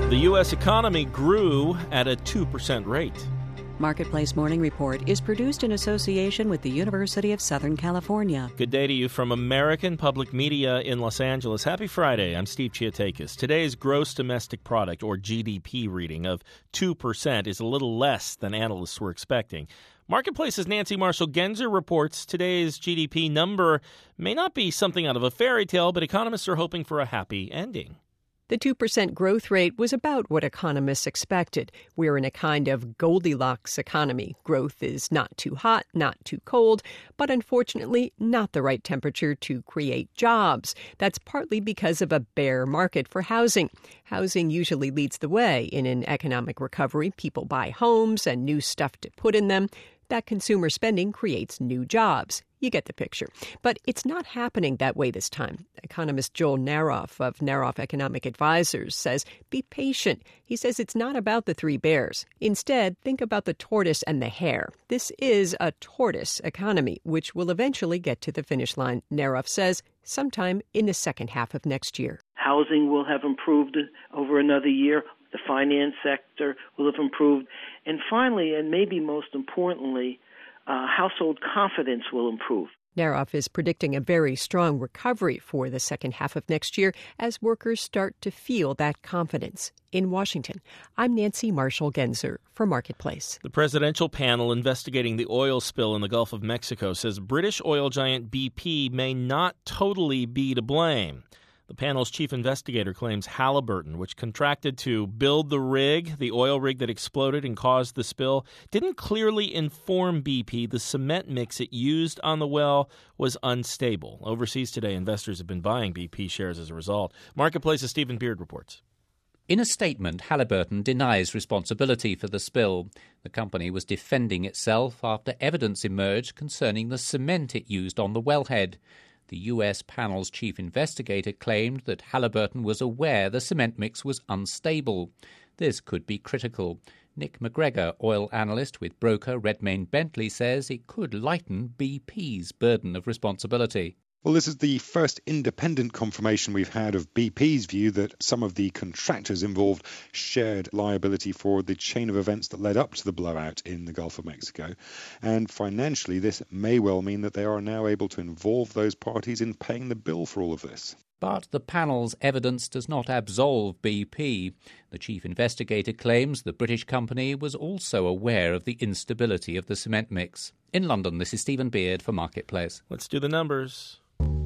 The U.S. economy grew at a 2% rate. Marketplace Morning Report is produced in association with the University of Southern California. Good day to you from American Public Media in Los Angeles. Happy Friday. I'm Steve Chiatakis. Today's gross domestic product, or GDP, reading of 2% is a little less than analysts were expecting. Marketplace's Nancy Marshall-Genzer reports today's GDP number may not be something out of a fairy tale, but economists are hoping for a happy ending. The 2% growth rate was about what economists expected. We're in a kind of Goldilocks economy. Growth is not too hot, not too cold, but unfortunately not the right temperature to create jobs. That's partly because of a bear market for housing. Housing usually leads the way in an economic recovery. People buy homes and new stuff to put in them. That consumer spending creates new jobs. You get the picture. But it's not happening that way this time. Economist Joel Naroff of Naroff Economic Advisors says, be patient. He says it's not about the three bears. Instead, think about the tortoise and the hare. This is a tortoise economy, which will eventually get to the finish line, Naroff says, sometime in the second half of next year. Housing will have improved over another year. The finance sector will have improved. And finally, and maybe most importantly, household confidence will improve. Naroff is predicting a very strong recovery for the second half of next year as workers start to feel that confidence. In Washington, I'm Nancy Marshall-Genzer for Marketplace. The presidential panel investigating the oil spill in the Gulf of Mexico says British oil giant BP may not totally be to blame. The panel's chief investigator claims Halliburton, which contracted to build the rig, the oil rig that exploded and caused the spill, didn't clearly inform BP the cement mix it used on the well was unstable. Overseas today, investors have been buying BP shares as a result. Marketplace's Stephen Beard reports. In a statement, Halliburton denies responsibility for the spill. The company was defending itself after evidence emerged concerning the cement it used on the wellhead. The U.S. panel's chief investigator claimed that Halliburton was aware the cement mix was unstable. This could be critical. Nick McGregor, oil analyst with broker Redmayne Bentley, says it could lighten BP's burden of responsibility. Well, this is the first independent confirmation we've had of BP's view that some of the contractors involved shared liability for the chain of events that led up to the blowout in the Gulf of Mexico. And financially, this may well mean that they are now able to involve those parties in paying the bill for all of this. But the panel's evidence does not absolve BP. The chief investigator claims the British company was also aware of the instability of the cement mix. In London, this is Stephen Beard for Marketplace. Let's do the numbers.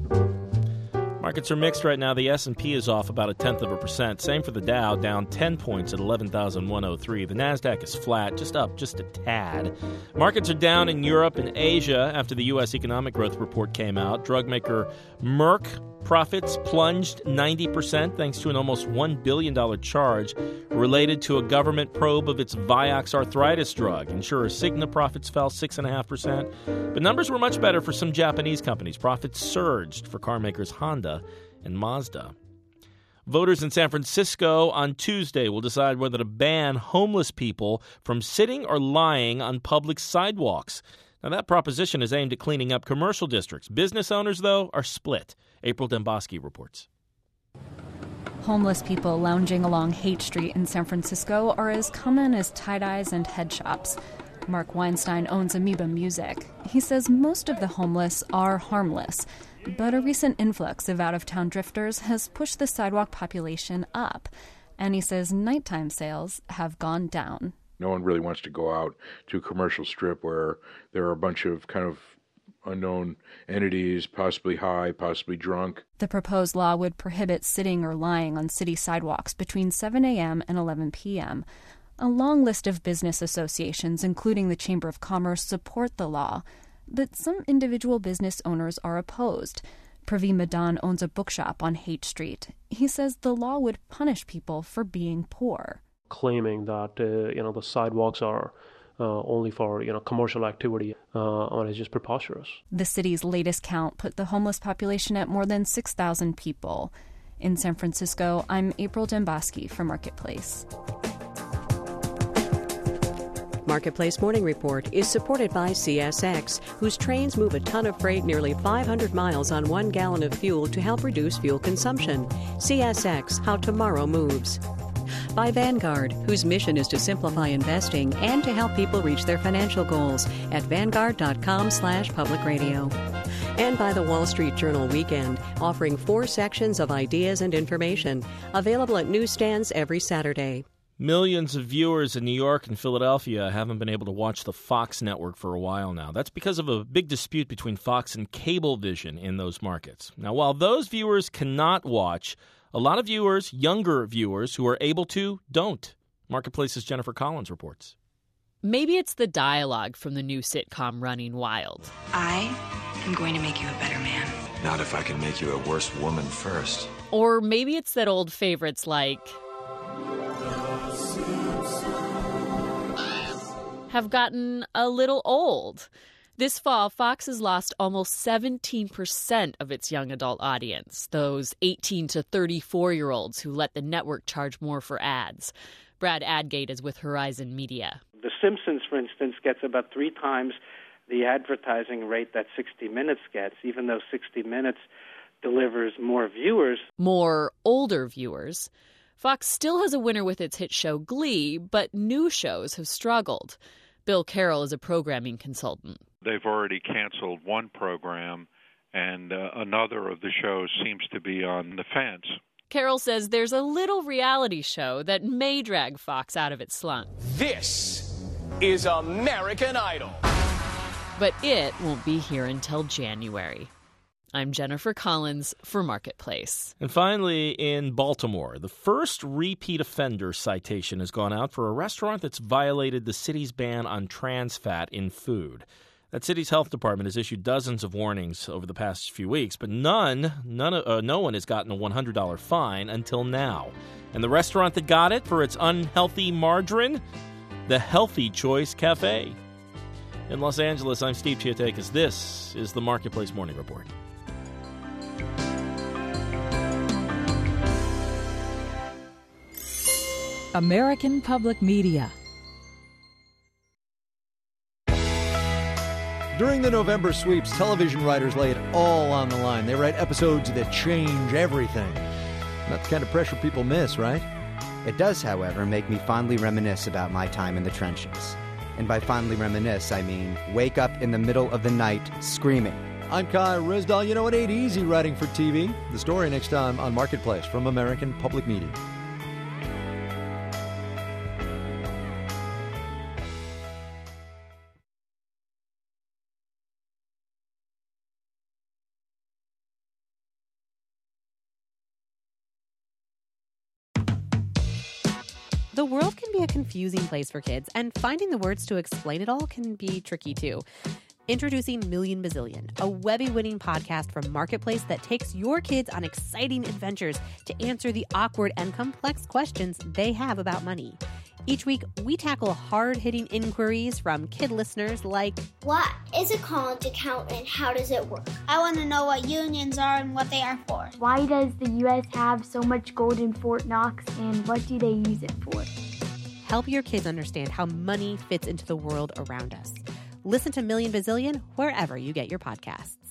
Markets are mixed right now. The S&P is off about 0.1%. Same for the Dow, down 10 points at 11,103. The Nasdaq is flat, just up just a tad. Markets are down in Europe and Asia after the U.S. economic growth report came out. Drug maker Merck profits plunged 90% thanks to an almost $1 billion charge related to a government probe of its Vioxx arthritis drug. Insurer Cigna profits fell 6.5%. But numbers were much better for some Japanese companies. Profits surged for car makers Honda and Mazda. Voters in San Francisco on Tuesday will decide whether to ban homeless people from sitting or lying on public sidewalks. Now, that proposition is aimed at cleaning up commercial districts. Business owners, though, are split. April Dembosky reports. Homeless people lounging along Haight Street in San Francisco are as common as tie-dyes and head shops. Mark Weinstein owns Amoeba Music. He says most of the homeless are harmless, but a recent influx of out-of-town drifters has pushed the sidewalk population up. And he says nighttime sales have gone down. No one really wants to go out to a commercial strip where there are a bunch of kind of unknown entities, possibly high, possibly drunk. The proposed law would prohibit sitting or lying on city sidewalks between 7 a.m. and 11 p.m. A long list of business associations, including the Chamber of Commerce, support the law, but some individual business owners are opposed. Praveen Madan owns a bookshop on Haight Street. He says the law would punish people for being poor. Claiming that the sidewalks are only for commercial activity is just preposterous. The city's latest count put the homeless population at more than 6,000 people. In San Francisco, I'm April Dembosky for Marketplace. Marketplace Morning Report is supported by CSX, whose trains move a ton of freight nearly 500 miles on 1 gallon of fuel to help reduce fuel consumption. CSX, how tomorrow moves. by Vanguard, whose mission is to simplify investing and to help people reach their financial goals at Vanguard.com/public radio. And by the Wall Street Journal Weekend, offering 4 sections of ideas and information, available at newsstands every Saturday. Millions of viewers in New York and Philadelphia haven't been able to watch the Fox network for a while now. That's because of a big dispute between Fox and Cablevision in those markets. Now, while those viewers cannot watch, a lot of viewers, younger viewers who are able to, don't. Marketplace's Jennifer Collins reports. Maybe it's the dialogue from the new sitcom Running Wild. I am going to make you a better man. Not if I can make you a worse woman first. Or maybe it's that old favorites like have gotten a little old. This fall, Fox has lost almost 17% of its young adult audience, those 18 to 34-year-olds who let the network charge more for ads. Brad Adgate is with Horizon Media. The Simpsons, for instance, gets about 3 times the advertising rate that 60 Minutes gets, even though 60 Minutes delivers more viewers. More older viewers. Fox still has a winner with its hit show Glee, but new shows have struggled. Bill Carroll is a programming consultant. They've already canceled one program, and another of the shows seems to be on the fence. Carroll says there's a little reality show that may drag Fox out of its slump. This is American Idol. But it won't be here until January. I'm Jennifer Collins for Marketplace. And finally, in Baltimore, the first repeat offender citation has gone out for a restaurant that's violated the city's ban on trans fat in food. That city's health department has issued dozens of warnings over the past few weeks, but no one has gotten a $100 fine until now. And the restaurant that got it for its unhealthy margarine? The Healthy Choice Cafe. In Los Angeles, I'm Steve Chiotakis. This is the Marketplace Morning Report. American Public Media. During the November sweeps, television writers lay it all on the line. They write episodes that change everything. Not the kind of pressure people miss, right? It does, however, make me fondly reminisce about my time in the trenches. And by fondly reminisce, I mean wake up in the middle of the night screaming. I'm Kai Rizdal. You know, it ain't easy writing for TV. The story next time on Marketplace from American Public Media. The world can be a confusing place for kids, and finding the words to explain it all can be tricky too. Introducing Million Bazillion, a Webby-winning podcast from Marketplace that takes your kids on exciting adventures to answer the awkward and complex questions they have about money. Each week, we tackle hard-hitting inquiries from kid listeners like, what is a college account and how does it work? I want to know what unions are and what they are for. Why does the U.S. have so much gold in Fort Knox and what do they use it for? Help your kids understand how money fits into the world around us. Listen to Million Bazillion wherever you get your podcasts.